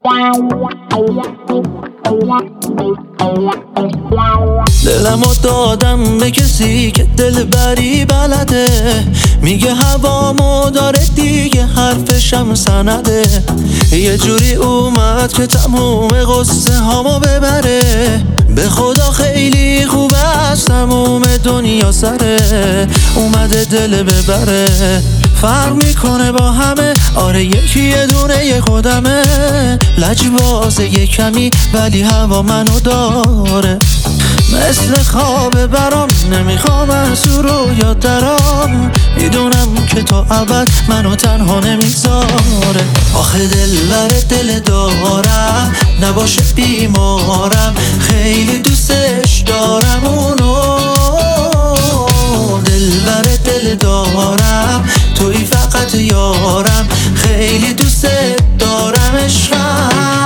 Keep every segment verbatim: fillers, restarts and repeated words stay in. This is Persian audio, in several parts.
دلمو دادم به کسی که دلبری بلده، میگه هوامو داره دیگه، حرفشم سنده. یه جوری اومد که تموم قصه هامو ببره، به خدا خیلی خوبه از تموم دنیا سره. اومده دل ببره، فرق میکنه با همه، آره یکی یه دونه یه خودمه. لجبازه یه کمی ولی هوا منو داره، مثل خواب برام نمیخوام از او رو یاد درام. میدونم که تا ابد منو تنها نمیذاره. آخه دلبر دل دارم، نباشه بیمارم، خیلی دوستش دارم اونو. دلبر دل دارم، توی فقط یارم، خیلی دوست دارم عشقم.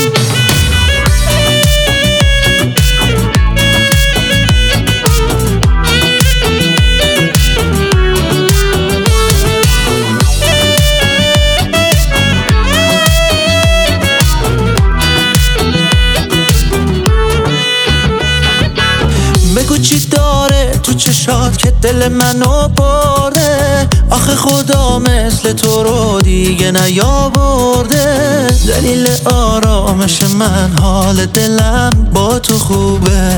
بگو چی داره تو چشات که دل منو برده، آخه خدا مثل تو رو دیگه نیاورده. دلیل آرامش من حال دلم با تو خوبه،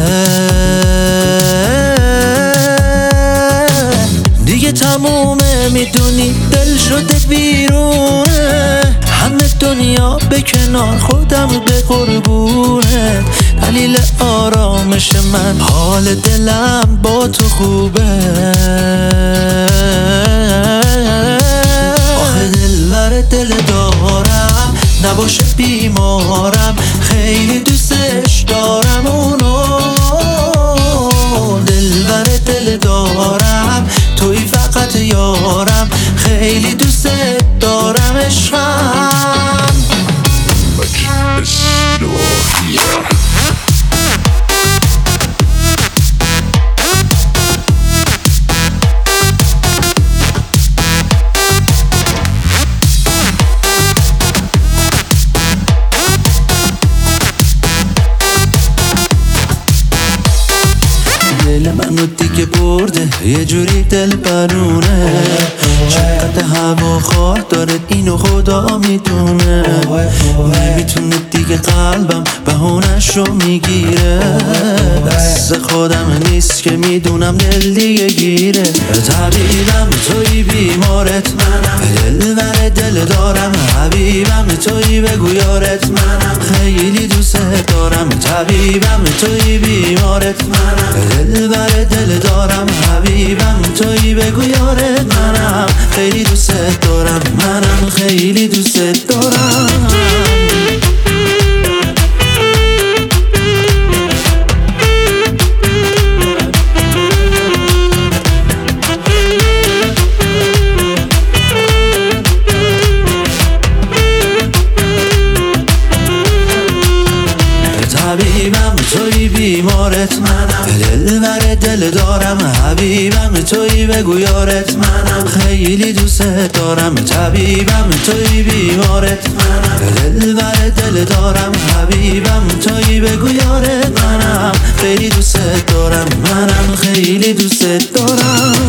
دیگه تمومه میدونی دل شده بیرونه. همه دنیا به کنار خودم به قربونه. دلیل آرامش من حال دلم با تو خوبه. آخه دلبر دل دارم، نباشه بیمارم، خیلی دوستش دارم اونو. دلبر دل دارم، توی فقط یارم، خیلی دوست دارم عشقم. دل منو دیگه برده، یه جوری دل برونه. چقدر هوا خواه داره اینو خدا میدونه. نمیتونه دیگه قلبم بهونش رو میگیره. دست خودم نیست که میدونم دل دیگه گیره. طبیبم توی بیمارت منم، دلبر دل دارم. حبیبم توی بگو یارت منم، خیلی دوست دارم. طبیبم توی بیمارت منم، دلبر دل دارم. حبیبم توی بگو یارت منم، خیلی دوست دارم. منم خیلی دوست دارم. حبیبم توی بیمارت منم، دلبر دل دارم. حبیبم توی بگو یارت منم، خیلی دوست دارم. طبیبم توی بیمارت منم، دلبر دل دارم. حبیبم توی بگو یارت منم، خیلی دوست دارم. منم خیلی دوست دارم.